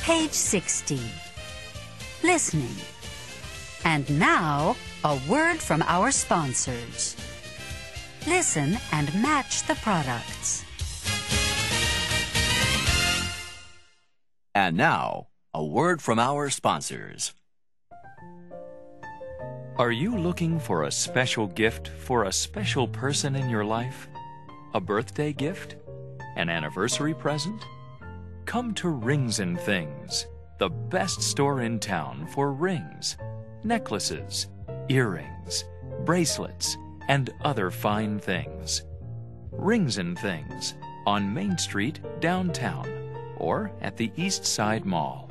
Page 60. Listening. And now, a word from our sponsors. Listen and match the products. And now, a word from our sponsors. Are you looking for a special gift for a special person in your life? A birthday gift? An anniversary present? Come to Rings and Things, the best store in town for rings, necklaces, earrings, bracelets, and other fine things. Rings and Things on Main Street, downtown, or at the East Side Mall.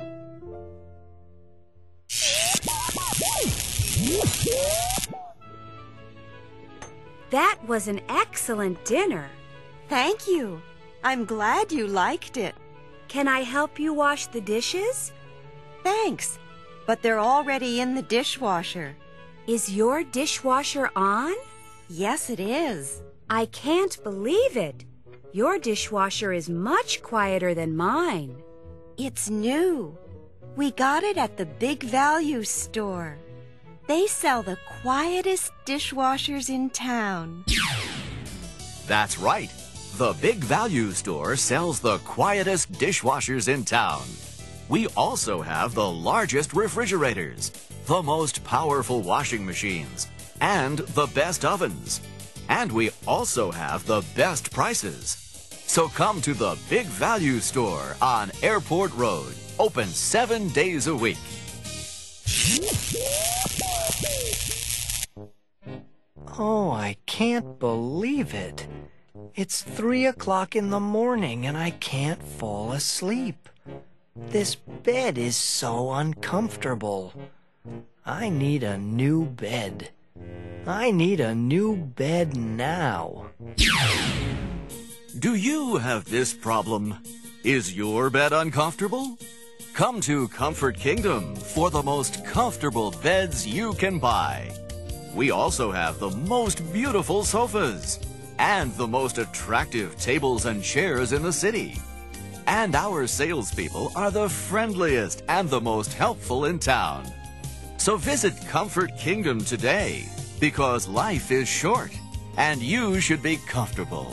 That was an excellent dinner. Thank you. I'm glad you liked it. Can I help you wash the dishes? Thanks, but they're already in the dishwasher. Is your dishwasher on? Yes, it is. I can't believe it. Your dishwasher is much quieter than mine. It's new. We got it at the Big Value store. They sell the quietest dishwashers in town. That's right. The Big Value store sells the quietest dishwashers in town. We also have the largest refrigerators, the most powerful washing machines, and the best ovens. And we also have the best prices. So come to the Big Value store on Airport Road, open 7 days a week. Oh, I can't believe it. It's 3 o'clock in the morning and I can't fall asleep. This bed is so uncomfortable. I need a new bed. I need a new bed now. Do you have this problem? Is your bed uncomfortable? Come to Comfort Kingdom for the most comfortable beds you can buy. We also have the most beautiful sofas and the most attractive tables and chairs in the city. And our salespeople are the friendliest and the most helpful in town. So visit Comfort Kingdom today because life is short and you should be comfortable.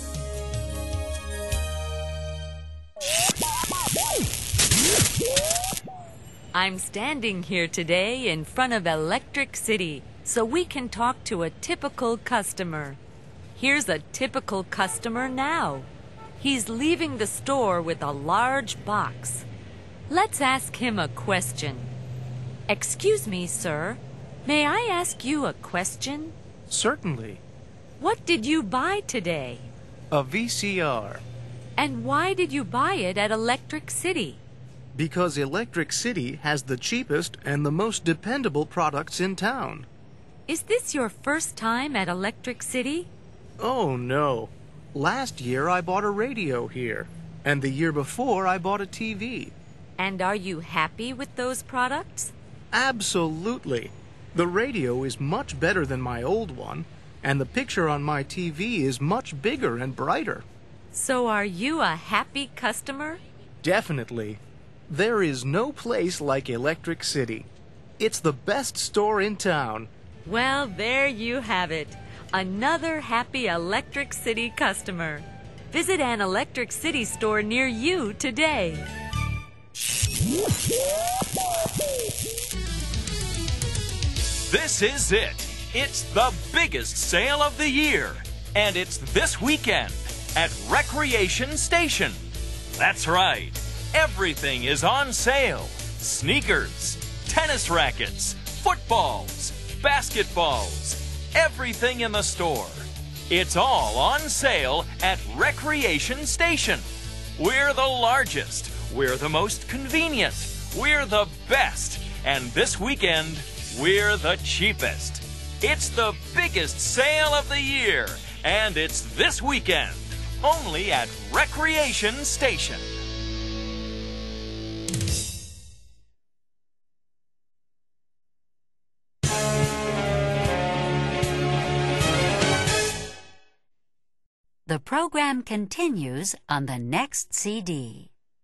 I'm standing here today in front of Electric City so we can talk to a typical customer. Here's a typical customer now. He's leaving the store with a large box. Let's ask him a question. Excuse me, sir. May I ask you a question? Certainly. What did you buy today? A VCR. And why did you buy it at Electric City? Because Electric City has the cheapest and the most dependable products in town. Is this your first time at Electric City? Oh, no. Last year I bought a radio here, and the year before I bought a TV. And are you happy with those products? Absolutely. The radio is much better than my old one, and the picture on my TV is much bigger and brighter. So are you a happy customer? Definitely. There is no place like Electric City. It's the best store in town. Well, there you have it. Another happy Electric City customer. Visit an Electric City store near you today. This is it. It's the biggest sale of the year. And it's this weekend at Recreation Station. That's right. Everything is on sale. Sneakers, tennis rackets, footballs, basketballs, everything in the store. It's all on sale at Recreation Station. We're the largest. We're the most convenient. We're the best. And this weekend, we're the cheapest. It's the biggest sale of the year. And it's this weekend, only at Recreation Station. The program continues on the next CD.